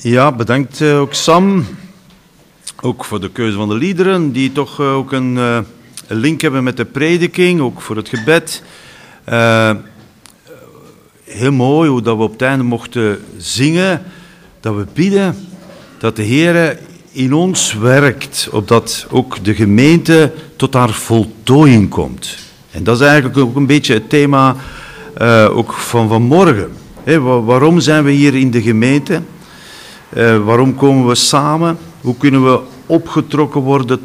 Ja, bedankt ook Sam. Ook voor de keuze van de liederen, die toch ook een link hebben met de prediking, ook voor het gebed. Heel mooi hoe dat we op het einde mochten zingen, dat we bidden dat de Heer in ons werkt, opdat ook de gemeente tot haar voltooiing komt. En dat is eigenlijk ook een beetje het thema ook van vanmorgen. Waarom zijn we hier in de gemeente? Waarom komen we samen? Hoe kunnen we opgetrokken worden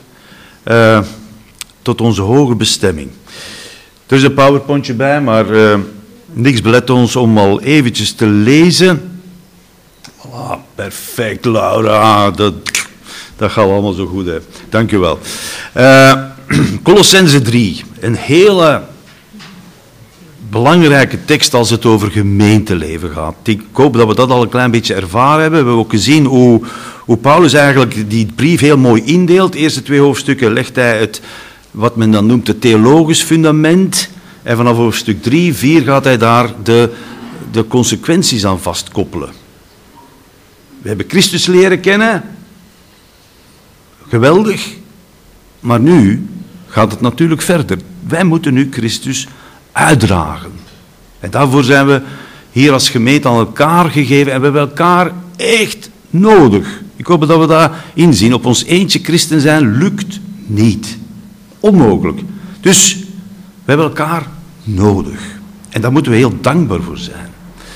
tot onze hoge bestemming? Er is een powerpointje bij, maar niks belet ons om al eventjes te lezen. Ah, perfect, Laura. Dat gaat allemaal zo goed, hè. Dank u wel. Colossenzen 3. Een hele belangrijke tekst als het over gemeenteleven gaat. Ik hoop dat we dat al een klein beetje ervaren hebben. We hebben ook gezien hoe Paulus eigenlijk die brief heel mooi indeelt. De eerste 2 hoofdstukken legt hij het, wat men dan noemt, het theologisch fundament. En vanaf hoofdstuk 3, 4 gaat hij daar de consequenties aan vastkoppelen. We hebben Christus leren kennen. Geweldig. Maar nu gaat het natuurlijk verder. Wij moeten nu Christus uitdragen. En daarvoor zijn we hier als gemeente aan elkaar gegeven en we hebben elkaar echt nodig. Ik hoop dat we dat inzien. Op ons eentje christen zijn lukt niet. Onmogelijk. Dus we hebben elkaar nodig. En daar moeten we heel dankbaar voor zijn.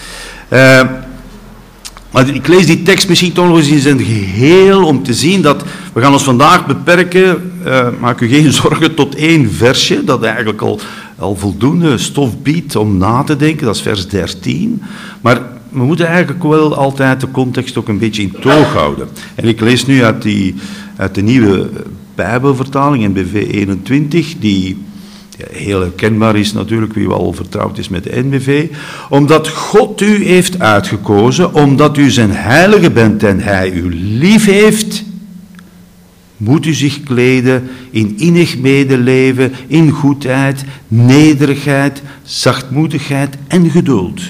Maar ik lees die tekst misschien toch nog eens in zijn geheel om te zien dat we gaan ons vandaag beperken, maak u geen zorgen, tot 1 versje, dat eigenlijk al voldoende stof biedt om na te denken, dat is vers 13. Maar we moeten eigenlijk wel altijd de context ook een beetje in toog houden. En ik lees nu uit de nieuwe Bijbelvertaling, NBV 21, die heel herkenbaar is natuurlijk, wie wel vertrouwd is met de NBV. Omdat God u heeft uitgekozen, omdat u zijn heilige bent en hij u lief heeft, moet u zich kleden in innig medeleven, in goedheid, nederigheid, zachtmoedigheid en geduld.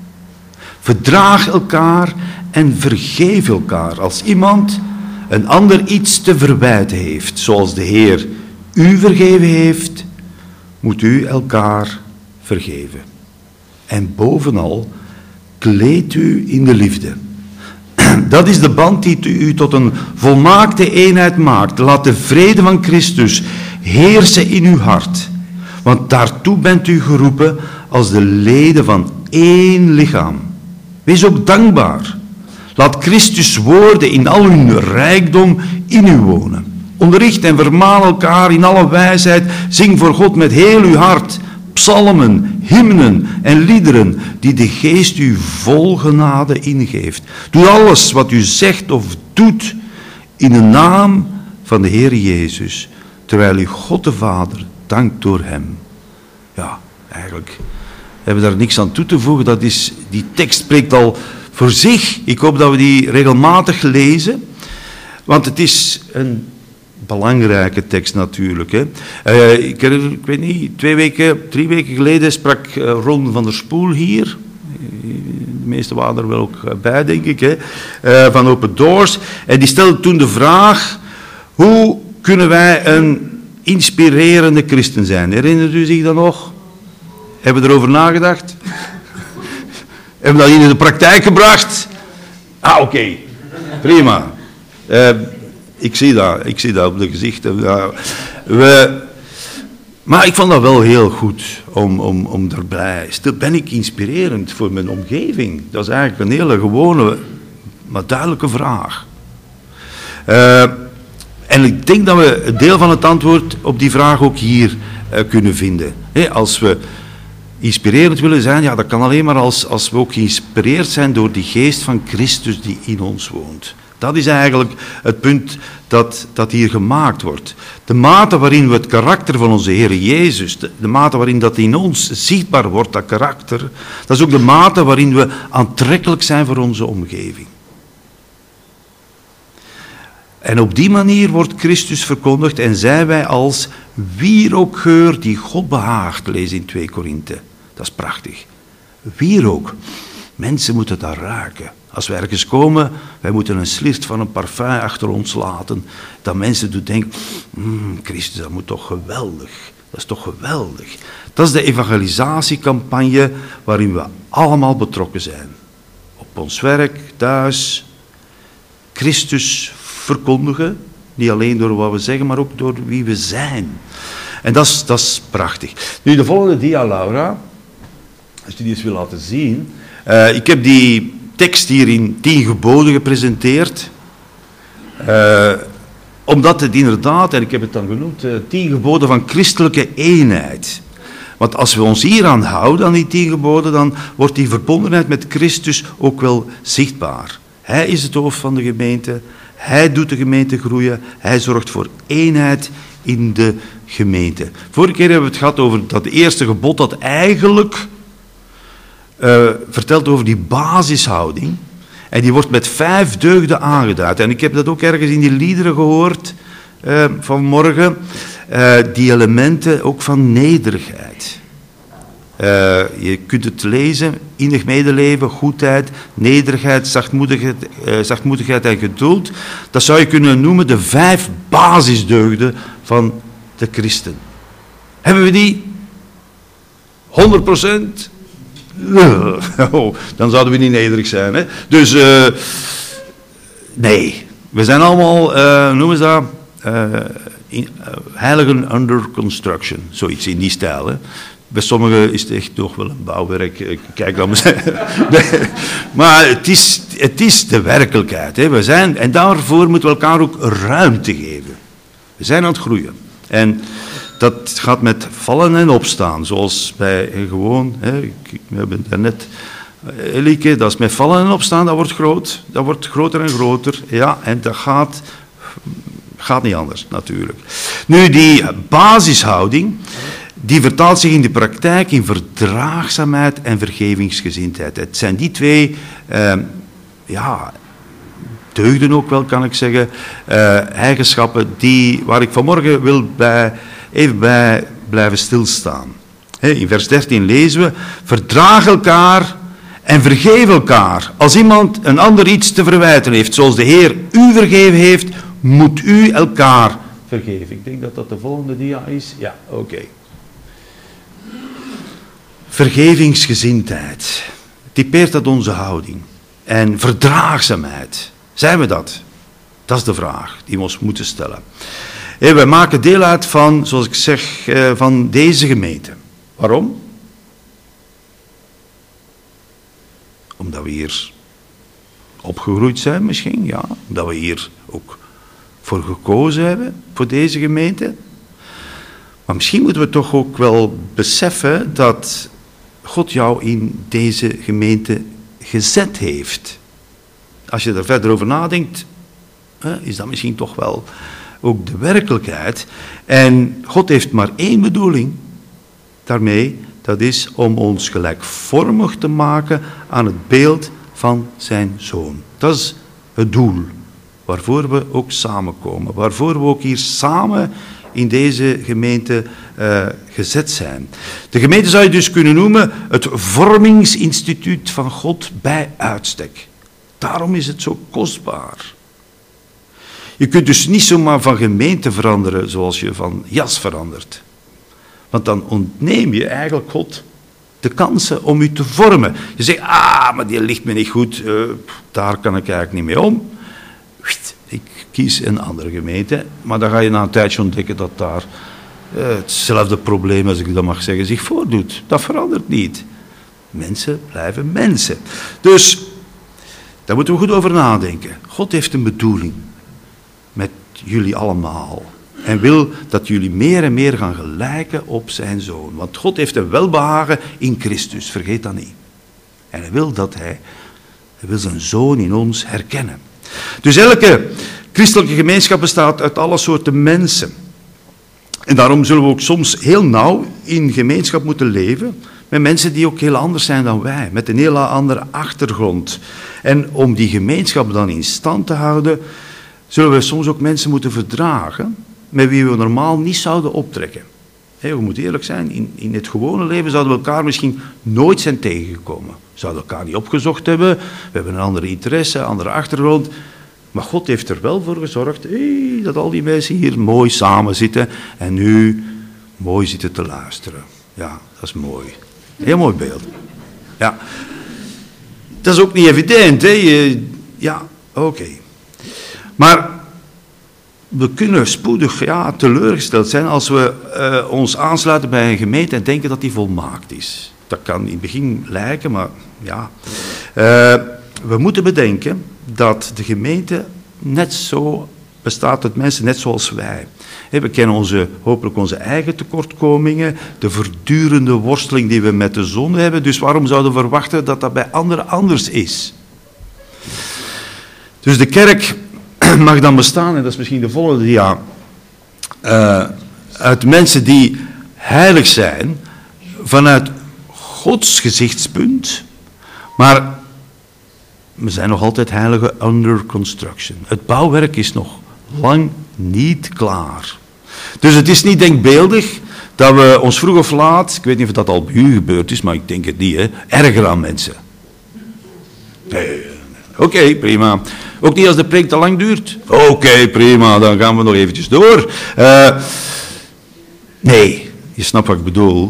Verdraag elkaar en vergeef elkaar als iemand een ander iets te verwijten heeft, zoals de Heer u vergeven heeft, moet u elkaar vergeven. En bovenal, kleed u in de liefde. Dat is de band die u tot een volmaakte eenheid maakt. Laat de vrede van Christus heersen in uw hart. Want daartoe bent u geroepen als de leden van 1 lichaam. Wees ook dankbaar. Laat Christus woorden in al hun rijkdom in u wonen. Onderricht en vermaan elkaar in alle wijsheid. Zing voor God met heel uw hart psalmen, hymnen en liederen die de Geest u vol genade ingeeft. Doe alles wat u zegt of doet in de naam van de Heer Jezus, terwijl u God de Vader dankt door hem. Ja, eigenlijk hebben we daar niks aan toe te voegen. Die tekst spreekt al voor zich. Ik hoop dat we die regelmatig lezen, want het is een belangrijke tekst natuurlijk. Hè. Ik weet niet, 3 weken geleden sprak Ron van der Spoel hier. De meesten waren er wel ook bij, denk ik, hè, van Open Doors. En die stelde toen de vraag, hoe kunnen wij een inspirerende christen zijn? Herinnert u zich dat nog? Hebben we erover nagedacht? Hebben we dat in de praktijk gebracht? Oké. Prima. Ik zie dat op de gezichten. Maar ik vond dat wel heel goed om erbij. Ben ik inspirerend voor mijn omgeving? Dat is eigenlijk een hele gewone, maar duidelijke vraag. En ik denk dat we een deel van het antwoord op die vraag ook hier kunnen vinden. Als we inspirerend willen zijn, ja, dat kan alleen maar als we ook geïnspireerd zijn door die geest van Christus die in ons woont. Dat is eigenlijk het punt dat hier gemaakt wordt. De mate waarin we het karakter van onze Heer Jezus, de mate waarin dat in ons zichtbaar wordt, dat karakter, dat is ook de mate waarin we aantrekkelijk zijn voor onze omgeving. En op die manier wordt Christus verkondigd en zijn wij als wierookgeur die God behaagt, lees in 2 Korinthe. Dat is prachtig. Wierook. Mensen moeten dat ruiken. Als we ergens komen, wij moeten een sliert van een parfum achter ons laten, dat mensen doen denken, Christus, dat moet toch geweldig. Dat is toch geweldig. Dat is de evangelisatiecampagne waarin we allemaal betrokken zijn. Op ons werk, thuis, Christus verkondigen. Niet alleen door wat we zeggen, maar ook door wie we zijn. En dat is prachtig. Nu, de volgende dia, Laura. Als je die eens wil laten zien. Ik heb die tekst hier in 10 geboden gepresenteerd. Omdat het inderdaad, en ik heb het dan genoemd, 10 geboden van christelijke eenheid. Want als we ons hieraan houden, aan die 10 geboden, dan wordt die verbondenheid met Christus ook wel zichtbaar. Hij is het hoofd van de gemeente. Hij doet de gemeente groeien. Hij zorgt voor eenheid in de gemeente. Vorige keer hebben we het gehad over dat eerste gebod dat eigenlijk vertelt over die basishouding. En die wordt met 5 deugden aangeduid. En ik heb dat ook ergens in die liederen gehoord vanmorgen. Die elementen ook van nederigheid. Je kunt het lezen, innig medeleven, goedheid, nederigheid, zachtmoedigheid en geduld. Dat zou je kunnen noemen de 5 basisdeugden van de christen. Hebben we die? 100%? Oh, dan zouden we niet nederig zijn. Hè? Dus nee, we zijn allemaal, noemen ze dat, heiligen under construction, zoiets in die stijl. Hè? Bij sommigen is het echt toch wel een bouwwerk. Kijk dan maar. Nee, maar het is de werkelijkheid. Hè. We zijn, en daarvoor moeten we elkaar ook ruimte geven. We zijn aan het groeien. En dat gaat met vallen en opstaan. Zoals bij gewoon, hè, we hebben daarnet Elike, dat is met vallen en opstaan, dat wordt groot. Dat wordt groter en groter. Ja, en dat gaat niet anders natuurlijk. Nu, die basishouding, die vertaalt zich in de praktijk in verdraagzaamheid en vergevingsgezindheid. Het zijn die 2, deugden ook wel, kan ik zeggen, eigenschappen waar ik vanmorgen wil even bij blijven stilstaan. In vers 13 lezen we, verdraag elkaar en vergeef elkaar. Als iemand een ander iets te verwijten heeft, zoals de Heer u vergeven heeft, moet u elkaar vergeven. Ik denk dat dat de volgende dia is. Ja, oké. Vergevingsgezindheid. Typeert dat onze houding. En verdraagzaamheid. Zijn we dat? Dat is de vraag die we ons moeten stellen. Wij maken deel uit van, zoals ik zeg, van deze gemeente. Waarom? Omdat we hier opgegroeid zijn misschien, ja. Omdat we hier ook voor gekozen hebben, voor deze gemeente. Maar misschien moeten we toch ook wel beseffen dat God jou in deze gemeente gezet heeft. Als je er verder over nadenkt, is dat misschien toch wel ook de werkelijkheid. En God heeft maar 1 bedoeling daarmee, dat is om ons gelijkvormig te maken aan het beeld van zijn Zoon. Dat is het doel waarvoor we ook samenkomen, waarvoor we ook hier samen in deze gemeente gezet zijn. De gemeente zou je dus kunnen noemen het vormingsinstituut van God bij uitstek. Daarom is het zo kostbaar. Je kunt dus niet zomaar van gemeente veranderen zoals je van jas verandert. Want dan ontneem je eigenlijk God de kansen om u te vormen. Je zegt, maar die ligt me niet goed, daar kan ik eigenlijk niet mee om. Ik kies een andere gemeente, maar dan ga je na een tijdje ontdekken dat daar hetzelfde probleem, als ik dat mag zeggen, zich voordoet. Dat verandert niet. Mensen blijven mensen. Dus, daar moeten we goed over nadenken. God heeft een bedoeling met jullie allemaal. En wil dat jullie meer en meer gaan gelijken op zijn Zoon. Want God heeft een welbehagen in Christus, vergeet dat niet. En hij wil zijn Zoon in ons herkennen. Dus elke christelijke gemeenschap bestaat uit alle soorten mensen. En daarom zullen we ook soms heel nauw in gemeenschap moeten leven met mensen die ook heel anders zijn dan wij, met een heel andere achtergrond. En om die gemeenschap dan in stand te houden, zullen we soms ook mensen moeten verdragen met wie we normaal niet zouden optrekken. we moeten eerlijk zijn, in het gewone leven zouden we elkaar misschien nooit zijn tegengekomen. We zouden elkaar niet opgezocht hebben, we hebben een andere interesse, een andere achtergrond. Maar God heeft er wel voor gezorgd dat al die mensen hier mooi samen zitten en nu mooi zitten te luisteren. Ja, dat is mooi. Heel mooi beeld. Ja. Dat is ook niet evident, hè? Ja, oké. Maar we kunnen spoedig teleurgesteld zijn als we ons aansluiten bij een gemeente en denken dat die volmaakt is. Dat kan in het begin lijken, maar ja. We moeten bedenken dat de gemeente net zo bestaat uit mensen net zoals wij. We kennen hopelijk onze eigen tekortkomingen, de voortdurende worsteling die we met de zonde hebben, dus waarom zouden we verwachten dat dat bij anderen anders is? Dus de kerk mag dan bestaan, en dat is misschien de volgende dia, uit mensen die heilig zijn, vanuit Gods gezichtspunt, maar we zijn nog altijd heiligen under construction. Het bouwwerk is nog lang niet klaar. Dus het is niet denkbeeldig dat we ons vroeg of laat, ik weet niet of dat al bij u gebeurd is, maar ik denk het niet, ergeren aan mensen. Nee. Oké, prima. Ook niet als de preek te lang duurt. Oké, prima, dan gaan we nog eventjes door. Nee, je snapt wat ik bedoel.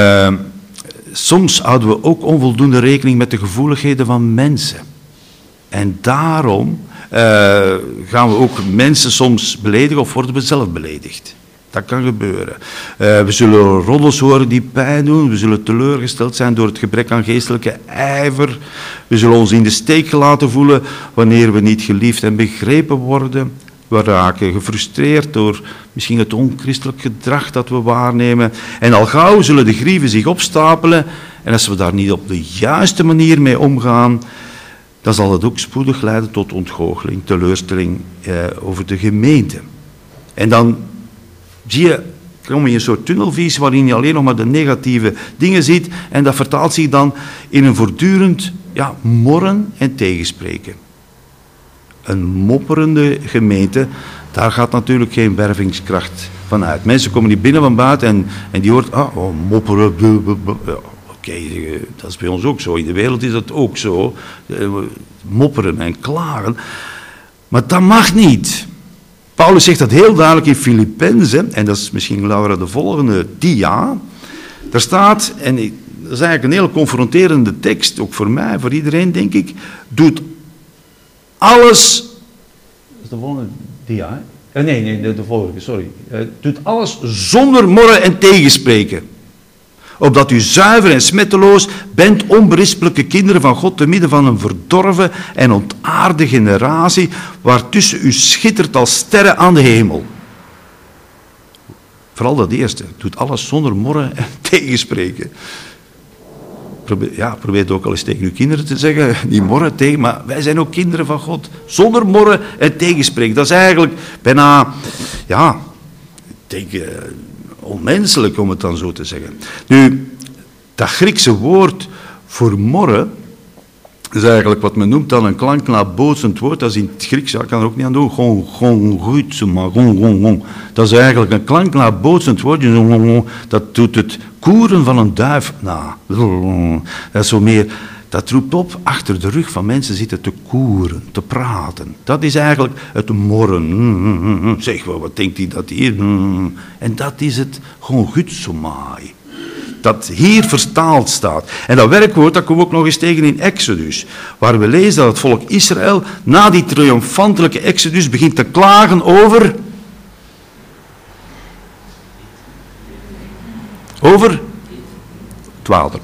Soms houden we ook onvoldoende rekening met de gevoeligheden van mensen. En daarom gaan we ook mensen soms beledigen of worden we zelf beledigd. Dat kan gebeuren. We zullen roddels horen die pijn doen. We zullen teleurgesteld zijn door het gebrek aan geestelijke ijver. We zullen ons in de steek gelaten voelen wanneer we niet geliefd en begrepen worden. We raken gefrustreerd door misschien het onchristelijk gedrag dat we waarnemen. En al gauw zullen de grieven zich opstapelen. En als we daar niet op de juiste manier mee omgaan, dan zal het ook spoedig leiden tot ontgoocheling, teleurstelling over de gemeente. En dan kom je in een soort tunnelvisie waarin je alleen nog maar de negatieve dingen ziet en dat vertaalt zich dan in een voortdurend morren en tegenspreken. Een mopperende gemeente, daar gaat natuurlijk geen wervingskracht van uit. Mensen komen niet binnen van buiten en die hoort, mopperen, Oké, dat is bij ons ook zo. In de wereld is dat ook zo. Mopperen en klagen. Maar dat mag niet. Paulus zegt dat heel duidelijk in Filippenzen, en dat is misschien, Laura, de volgende dia. Daar staat, en dat is eigenlijk een heel confronterende tekst, ook voor mij, voor iedereen, denk ik. Doet alles... Dat is de volgende dia, hè? Nee, de vorige, sorry. Doet alles zonder morren en tegenspreken. Opdat u zuiver en smetteloos bent, onberispelijke kinderen van God, te midden van een verdorven en ontaarde generatie, waartussen u schittert als sterren aan de hemel. Vooral dat eerste. Doet alles zonder morren en tegenspreken. Probeer het ook al eens tegen uw kinderen te zeggen. Niet morren tegen, maar wij zijn ook kinderen van God. Zonder morren en tegenspreken. Dat is eigenlijk bijna, onmenselijk om het dan zo te zeggen. Nu, dat Griekse woord voor morren, is eigenlijk wat men noemt dan een klanknabootsend woord. Dat is in het Grieks, ik kan er ook niet aan doen. Dat is eigenlijk een klanknabootsend woord. Dat doet het koeren van een duif na. Dat is zo meer... Dat roept op, achter de rug van mensen zitten te koeren, te praten. Dat is eigenlijk het morren. Zeg wel, wat denkt hij dat hier? En dat is het gongutsomai. Dat hier vertaald staat. En dat werkwoord, dat komen we ook nog eens tegen in Exodus. Waar we lezen dat het volk Israël na die triomfantelijke Exodus begint te klagen over het water.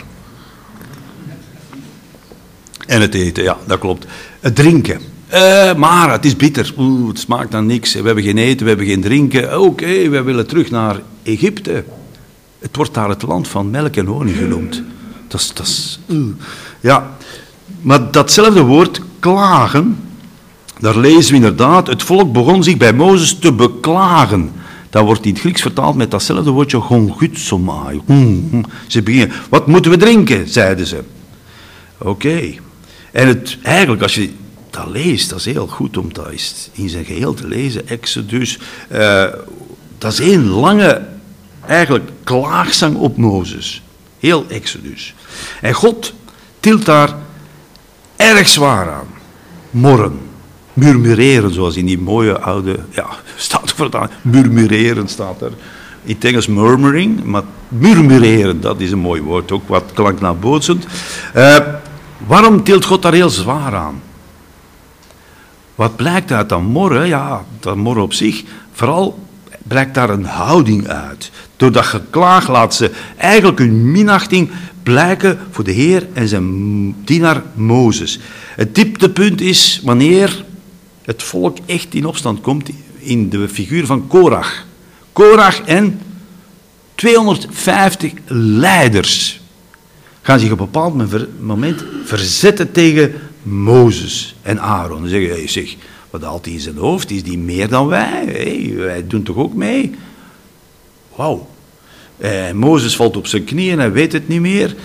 En het eten, ja, dat klopt. Het drinken. Maar het is bitter. Het smaakt dan niks. We hebben geen eten, we hebben geen drinken. Oké, wij willen terug naar Egypte. Het wordt daar het land van melk en honing genoemd. Ja, maar datzelfde woord, klagen, daar lezen we inderdaad, het volk begon zich bij Mozes te beklagen. Dat wordt in het Grieks vertaald met datzelfde woordje, gongutsomai. Ze beginnen, wat moeten we drinken, zeiden ze. Oké. En eigenlijk, als je dat leest, dat is heel goed om dat eens in zijn geheel te lezen. Exodus, dat is één lange eigenlijk klaagzang op Mozes. Heel Exodus. En God tilt daar erg zwaar aan. Morren. Murmureren, zoals in die mooie oude... Ja, staat er vertaald. Murmureren staat er. In het Engels murmuring, maar murmureren, dat is een mooi woord, ook wat klanknabootsend. Waarom tilt God daar heel zwaar aan? Wat blijkt uit dat morren? Ja, dat morren op zich, vooral blijkt daar een houding uit. Door dat geklaag laat ze eigenlijk hun minachting blijken voor de Heer en zijn dienaar Mozes. Het dieptepunt is wanneer het volk echt in opstand komt in de figuur van Korach. Korach en 250 leiders gaan zich op een bepaald moment verzetten tegen Mozes en Aaron. Ze zeggen, hey, zeg, wat haalt hij in zijn hoofd? Is die meer dan wij? Hey, wij doen toch ook mee? Wauw. Mozes valt op zijn knieën, hij weet het niet meer.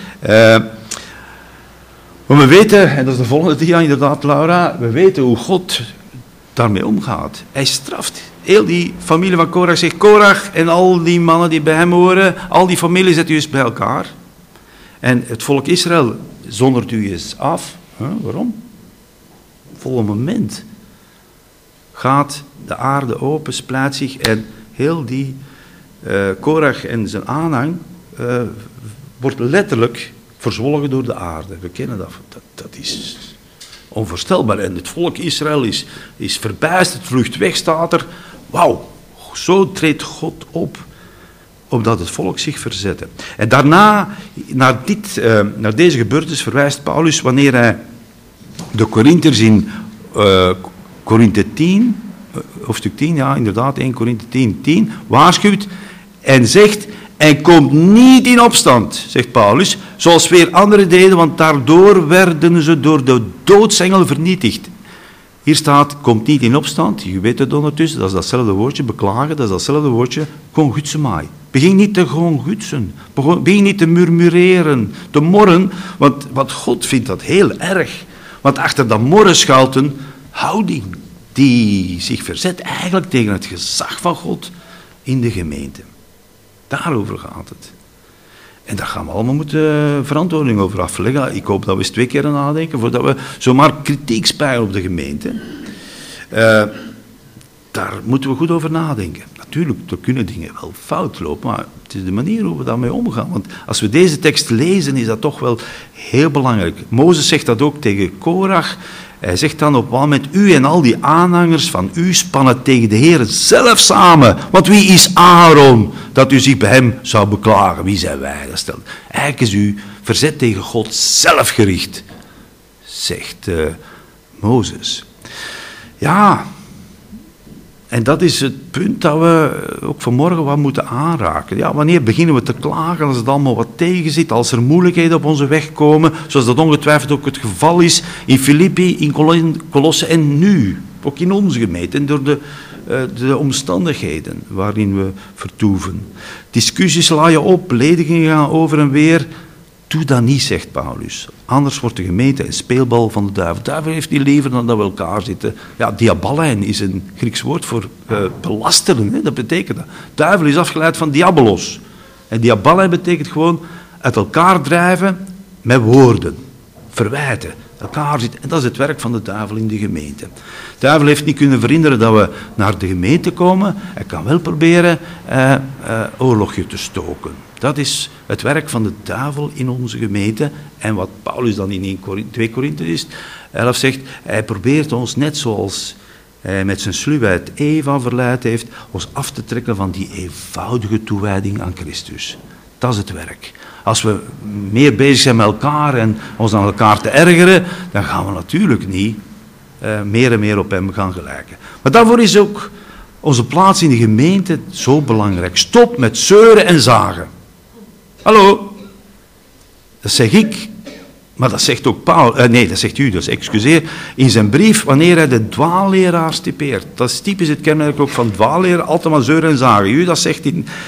Maar we weten, en dat is de volgende dia inderdaad, Laura, we weten hoe God daarmee omgaat. Hij straft. Heel die familie van Korach zegt, Korach en al die mannen die bij hem horen, al die familie zet u eens bij elkaar. En het volk Israël zondert u eens af. Waarom? Volgende moment gaat de aarde open, splijt zich en heel die Korach en zijn aanhang wordt letterlijk verzwolgen door de aarde. We kennen dat. Dat is onvoorstelbaar. En het volk Israël is verbijsterd, vlucht weg, staat er. Wauw, zo treedt God op, omdat het volk zich verzette. En daarna, naar deze gebeurtenis verwijst Paulus wanneer hij de Korinthiërs in Korinthe 10, hoofdstuk 10, ja inderdaad, 1 Korinthe 10, waarschuwt en zegt, en komt niet in opstand, zegt Paulus, zoals weer anderen deden, want daardoor werden ze door de doodsengel vernietigd. Hier staat, komt niet in opstand, je weet het ondertussen, dat is datzelfde woordje, beklagen, dat is datzelfde woordje, gongutsumai. Begin niet te gongutsen, begin niet te murmureren, te morren, want God vindt dat heel erg. Want achter dat morren schuilt een houding die zich verzet eigenlijk tegen het gezag van God in de gemeente. Daarover gaat het. En daar gaan we allemaal moeten verantwoording over afleggen. Ik hoop dat we eens 2 keer nadenken voordat we zomaar kritiek spijlen op de gemeente. Daar moeten we goed over nadenken. Natuurlijk, er kunnen dingen wel fout lopen, maar het is de manier hoe we daarmee omgaan. Want als we deze tekst lezen, is dat toch wel heel belangrijk. Mozes zegt dat ook tegen Korach. Hij zegt dan op een moment, u en al die aanhangers van u spannen tegen de Heer zelf samen. Want wie is Aaron, dat u zich bij hem zou beklagen? Wie zijn wij? Dat stelt. Eigenlijk is u verzet tegen God zelf gericht, zegt Mozes. Ja, en dat is het punt dat we ook vanmorgen wat moeten aanraken. Ja, wanneer beginnen we te klagen als het allemaal wat tegen zit, als er moeilijkheden op onze weg komen, zoals dat ongetwijfeld ook het geval is in Filippi, in Colosse en nu, ook in onze gemeente en door de omstandigheden waarin we vertoeven. Discussies laaien op, beledigingen gaan over en weer. Doe dat niet, zegt Paulus. Anders wordt de gemeente een speelbal van de duivel. De duivel heeft niet liever dan dat we elkaar zitten. Ja, diaballein is een Grieks woord voor belasteren. Hè? Dat betekent dat. Duivel is afgeleid van diabolos. En diaballein betekent gewoon uit elkaar drijven met woorden. Verwijten. Elkaar zitten. En dat is het werk van de duivel in de gemeente. De duivel heeft niet kunnen verhinderen dat we naar de gemeente komen. Hij kan wel proberen oorlogje te stoken. Dat is het werk van de duivel in onze gemeente. En wat Paulus dan in 2 Korinthe 11 zegt, hij probeert ons net zoals hij met zijn sluwheid Eva verleid heeft, ons af te trekken van die eenvoudige toewijding aan Christus. Dat is het werk. Als we meer bezig zijn met elkaar en ons aan elkaar te ergeren, dan gaan we natuurlijk niet meer en meer op hem gaan gelijken. Maar daarvoor is ook onze plaats in de gemeente zo belangrijk. Stop met zeuren en zagen. Hallo? Dat zeg ik, maar dat zegt ook Paulus, nee, dat zegt Judas, excuseer, in zijn brief wanneer hij de dwaalleraars typeert. Dat is typisch het kenmerk ook van dwaalleraar, altijd maar zeuren en zagen. Judas zegt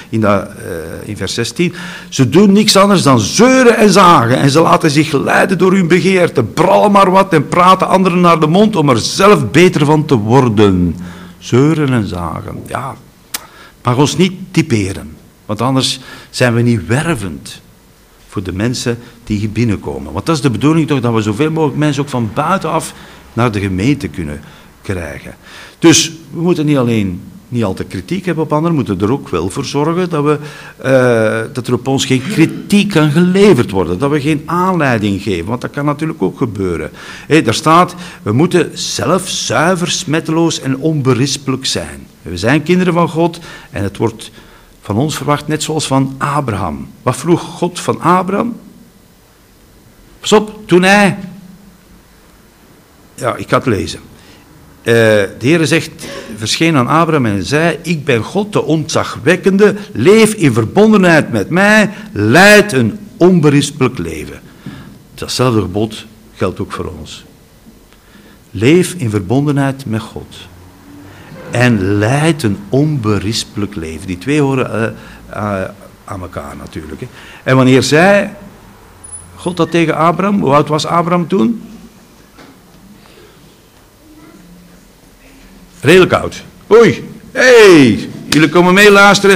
in vers 16, ze doen niks anders dan zeuren en zagen en ze laten zich leiden door hun begeerte, brallen maar wat en praten anderen naar de mond om er zelf beter van te worden. Zeuren en zagen, ja, mag ons niet typeren. Want anders zijn we niet wervend voor de mensen die hier binnenkomen. Want dat is de bedoeling toch, dat we zoveel mogelijk mensen ook van buitenaf naar de gemeente kunnen krijgen. Dus we moeten niet altijd kritiek hebben op anderen, we moeten er ook wel voor zorgen dat er op ons geen kritiek kan geleverd worden, dat we geen aanleiding geven, want dat kan natuurlijk ook gebeuren. Daar staat, we moeten zelf zuiver, smetteloos en onberispelijk zijn. We zijn kinderen van God en het wordt van ons verwacht, net zoals van Abraham. Wat vroeg God van Abraham? Pas op, toen hij... Ja, ik ga het lezen. De Heer zegt, verscheen aan Abraham en zei, ik ben God, de ontzagwekkende, leef in verbondenheid met mij, leid een onberispelijk leven. Datzelfde gebod geldt ook voor ons. Leef in verbondenheid met God. En leid een onberispelijk leven. Die twee horen aan elkaar natuurlijk. Hè. En wanneer zei God dat tegen Abraham, hoe oud was Abraham toen? Redelijk oud. Oei, hey, jullie komen mee luisteren.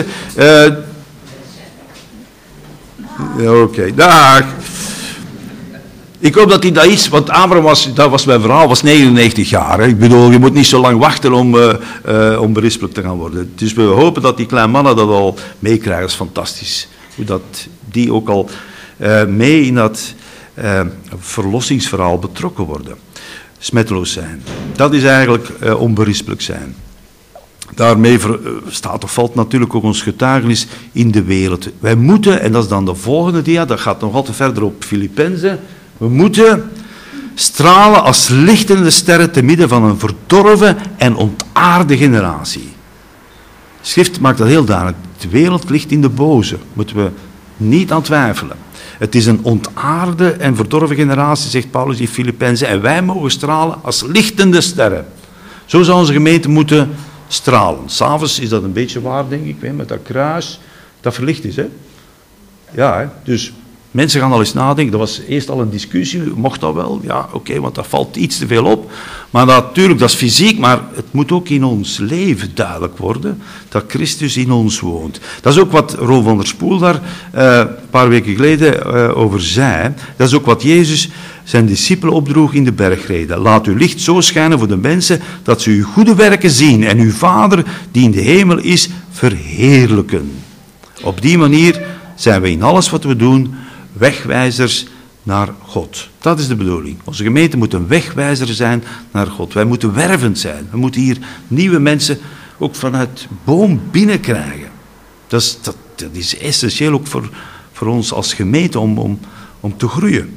Oké, dag. Ik hoop dat hij dat is, want Abraham dat was mijn verhaal, was 99 jaar. Hè. Ik bedoel, je moet niet zo lang wachten om berispelijk te gaan worden. Dus we hopen dat die kleine mannen dat al meekrijgen. Dat is fantastisch. Hoe dat die ook al mee in dat verlossingsverhaal betrokken worden. Smetteloos zijn. Dat is eigenlijk onberispelijk zijn. Daarmee staat of valt natuurlijk ook ons getuigenis in de wereld. Wij moeten, en dat is dan de volgende dia, dat gaat nog altijd verder op Filippenzen, we moeten stralen als lichtende sterren te midden van een verdorven en ontaarde generatie. De schrift maakt dat heel duidelijk. De wereld ligt in de boze. Moeten we niet aan twijfelen. Het is een ontaarde en verdorven generatie, zegt Paulus in Filippenzen. En wij mogen stralen als lichtende sterren. Zo zou onze gemeente moeten stralen. 's Avonds is dat een beetje waar, denk ik, met dat kruis dat verlicht is. Hè? Ja, hè? Dus mensen gaan al eens nadenken. Dat was eerst al een discussie. Mocht dat wel? Ja, oké, want dat valt iets te veel op. Maar natuurlijk, dat is fysiek, maar het moet ook in ons leven duidelijk worden dat Christus in ons woont. Dat is ook wat Ron van der Spoel daar een paar weken geleden over zei. Dat is ook wat Jezus zijn discipelen opdroeg in de bergreden. Laat uw licht zo schijnen voor de mensen dat ze uw goede werken zien en uw Vader die in de hemel is verheerlijken. Op die manier zijn we in alles wat we doen wegwijzers naar God. Dat is de bedoeling. Onze gemeente moet een wegwijzer zijn naar God. Wij moeten wervend zijn. We moeten hier nieuwe mensen ook vanuit boom binnenkrijgen. Dat is essentieel ook voor ons als gemeente om te groeien.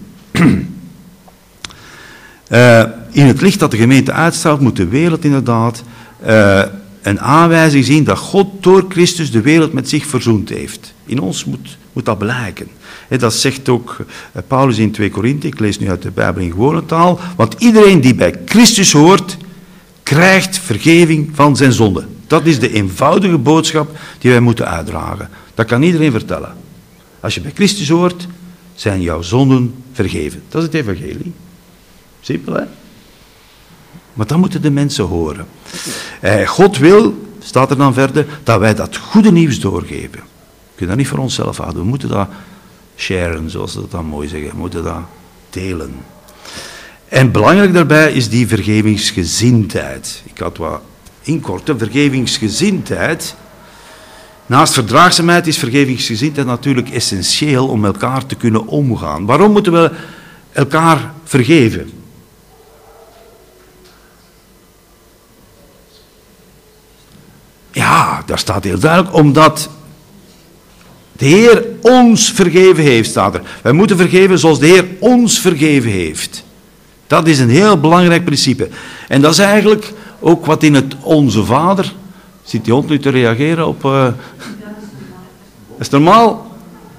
In het licht dat de gemeente uitstraalt, moet de wereld inderdaad een aanwijzing zien dat God door Christus de wereld met zich verzoend heeft. In ons moet dat blijken. Dat zegt ook Paulus in 2 Korinthe, ik lees nu uit de Bijbel in gewone taal, want iedereen die bij Christus hoort, krijgt vergeving van zijn zonde. Dat is de eenvoudige boodschap die wij moeten uitdragen. Dat kan iedereen vertellen. Als je bij Christus hoort, zijn jouw zonden vergeven. Dat is het evangelie. Simpel, hè? Maar dat moeten de mensen horen. God wil, staat er dan verder, dat wij dat goede nieuws doorgeven. We kunnen dat niet voor onszelf houden. We moeten dat sharen, zoals ze dat dan mooi zeggen. We moeten dat delen. En belangrijk daarbij is die vergevingsgezindheid. Ik had wat inkorten. Vergevingsgezindheid. Naast verdraagzaamheid is vergevingsgezindheid natuurlijk essentieel om elkaar te kunnen omgaan. Waarom moeten we elkaar vergeven? Ja, daar staat heel duidelijk, omdat de Heer ons vergeven heeft, staat er. Wij moeten vergeven zoals de Heer ons vergeven heeft. Dat is een heel belangrijk principe. En dat is eigenlijk ook wat in het Onze Vader... Zit die hond nu te reageren op... Is het normaal?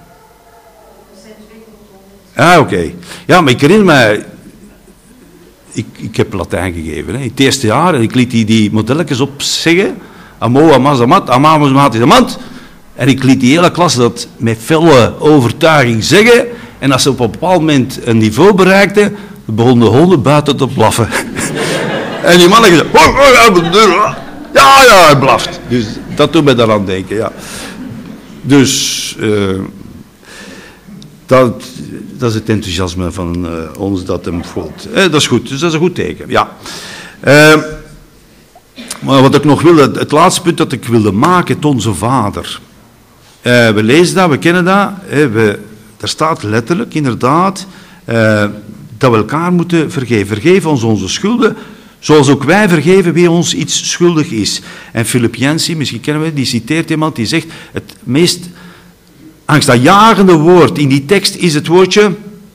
Oké. Ja, maar ik herinner mij... Ik heb Latijn gegeven, hè, in het eerste jaar. En ik liet die modelletjes opzeggen. Amo, amazamat, amamos, matis, en ik liet die hele klas dat met felle overtuiging zeggen. En als ze op een bepaald moment een niveau bereikten, begonnen de honden buiten te blaffen. En die mannen zeiden, ja, hij blaft. Dus dat doet mij daaraan denken, ja. Dus dat is het enthousiasme van ons dat hem voelt. Dat is goed, dus dat is een goed teken. Ja. Maar wat ik nog wilde, het laatste punt dat ik wilde maken, het Onze Vader. We lezen dat, we kennen dat. Er staat letterlijk, inderdaad, dat we elkaar moeten vergeven. Vergeef ons onze schulden, zoals ook wij vergeven wie ons iets schuldig is. En Philip Yancey, misschien kennen we, die citeert iemand die zegt, het meest angstaanjagende woord in die tekst is het woordje...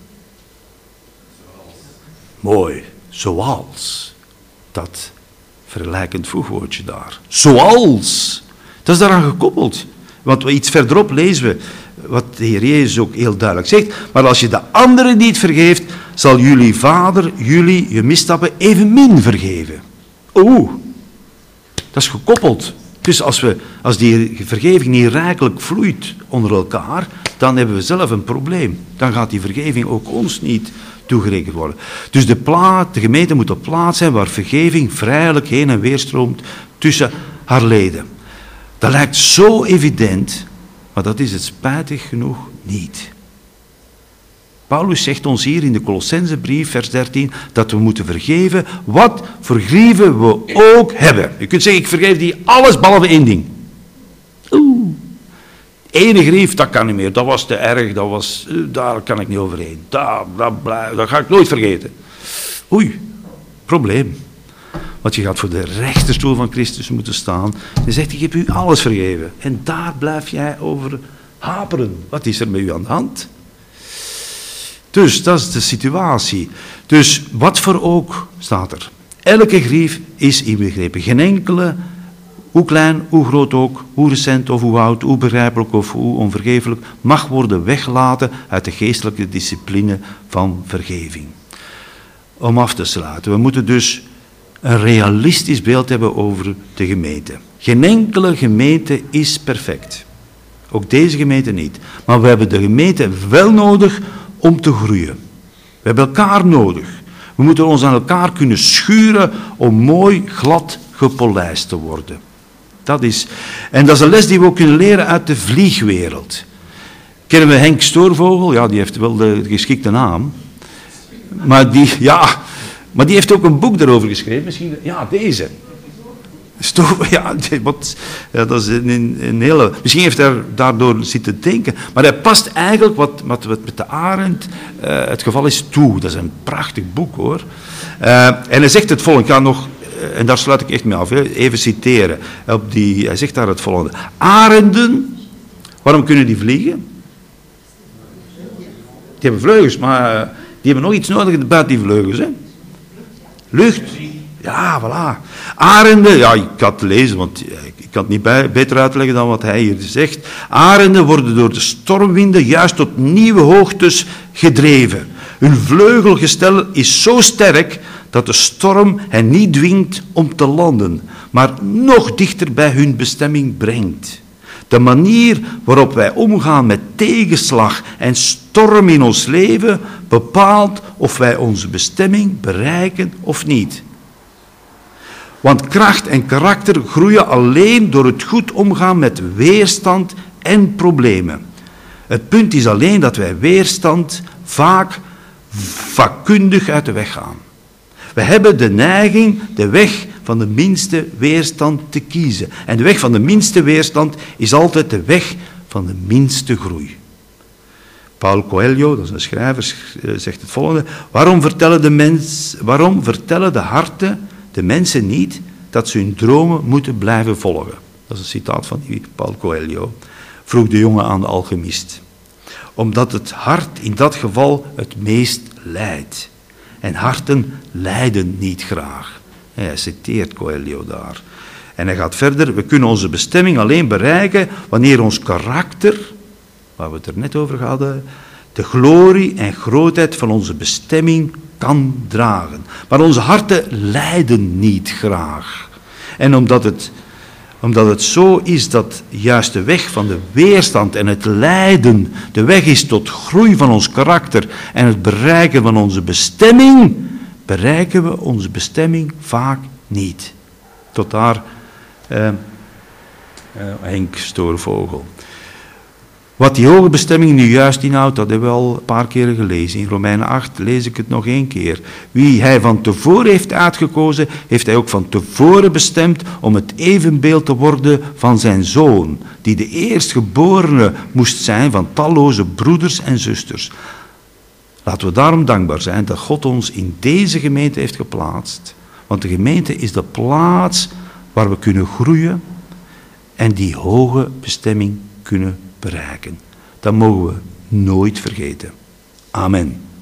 Mooi, zoals. Dat vergelijkend voegwoordje daar. Zoals. Dat is daaraan gekoppeld. Want iets verderop lezen we wat de Heer Jezus ook heel duidelijk zegt. Maar als je de anderen niet vergeeft, zal jullie Vader jullie je misstappen evenmin vergeven. Oeh, dat is gekoppeld. Dus als die vergeving niet rijkelijk vloeit onder elkaar, dan hebben we zelf een probleem. Dan gaat die vergeving ook ons niet toegerekend worden. Dus de gemeente moet een plaats zijn waar vergeving vrijelijk heen en weer stroomt tussen haar leden. Dat lijkt zo evident, maar dat is het spijtig genoeg niet. Paulus zegt ons hier in de Colossensebrief, vers 13, dat we moeten vergeven wat voor grieven we ook hebben. Je kunt zeggen, ik vergeef die alles behalve één ding. Ene grief, dat kan niet meer, dat was te erg, daar kan ik niet overheen. Dat ga ik nooit vergeten. Oei, probleem. Want je gaat voor de rechterstoel van Christus moeten staan. Hij zegt, ik heb u alles vergeven. En daar blijf jij over haperen. Wat is er met u aan de hand? Dus dat is de situatie. Dus wat voor ook, staat er. Elke grief is inbegrepen. Geen enkele, hoe klein, hoe groot ook, hoe recent of hoe oud, hoe begrijpelijk of hoe onvergeeflijk, mag worden weggelaten uit de geestelijke discipline van vergeving. Om af te sluiten. We moeten dus een realistisch beeld hebben over de gemeente. Geen enkele gemeente is perfect. Ook deze gemeente niet. Maar we hebben de gemeente wel nodig om te groeien. We hebben elkaar nodig. We moeten ons aan elkaar kunnen schuren om mooi, glad gepolijst te worden. En dat is een les die we ook kunnen leren uit de vliegwereld. Kennen we Henk Stoorvogel? Ja, die heeft wel de geschikte naam. Maar die heeft ook een boek daarover geschreven. Misschien, ja, deze. Dat is een hele... Misschien heeft hij daardoor zitten denken. Maar hij past eigenlijk, wat met de Arend het geval is, toe. Dat is een prachtig boek, hoor. En hij zegt het volgende. Ik ga nog, en daar sluit ik echt mee af, even citeren. Hij zegt daar het volgende. Arenden, waarom kunnen die vliegen? Die hebben vleugels, maar die hebben nog iets nodig buiten die vleugels, hè? Lucht. Ja, voilà. Arenden, ja, ik had het lezen, want ik kan het niet beter uitleggen dan wat hij hier zegt. Arenden worden door de stormwinden juist tot nieuwe hoogtes gedreven. Hun vleugelgestel is zo sterk dat de storm hen niet dwingt om te landen, maar nog dichter bij hun bestemming brengt. De manier waarop wij omgaan met tegenslag en storm in ons leven bepaalt of wij onze bestemming bereiken of niet. Want kracht en karakter groeien alleen door het goed omgaan met weerstand en problemen. Het punt is alleen dat wij weerstand vaak vakkundig uit de weg gaan. We hebben de neiging de weg van de minste weerstand te kiezen. En de weg van de minste weerstand is altijd de weg van de minste groei. Paulo Coelho, dat is een schrijver, zegt het volgende. Waarom vertellen de harten de mensen niet dat ze hun dromen moeten blijven volgen? Dat is een citaat van Paulo Coelho. Vroeg de jongen aan de alchemist. Omdat het hart in dat geval het meest lijdt. En harten lijden niet graag. Hij citeert Coelho daar. En hij gaat verder. We kunnen onze bestemming alleen bereiken wanneer ons karakter, waar we het er net over hadden, de glorie en grootheid van onze bestemming kan dragen. Maar onze harten lijden niet graag. En omdat het zo is dat juist de weg van de weerstand en het lijden de weg is tot groei van ons karakter en het bereiken van onze bestemming, bereiken we onze bestemming vaak niet. Tot daar Henk Stoorvogel. Wat die hoge bestemming nu juist inhoudt, dat hebben we al een paar keren gelezen. In Romeinen 8 lees ik het nog 1 keer. Wie hij van tevoren heeft uitgekozen, heeft hij ook van tevoren bestemd om het evenbeeld te worden van zijn zoon, die de eerstgeborene moest zijn van talloze broeders en zusters. Laten we daarom dankbaar zijn dat God ons in deze gemeente heeft geplaatst. Want de gemeente is de plaats waar we kunnen groeien en die hoge bestemming kunnen bereiken. Dat mogen we nooit vergeten. Amen.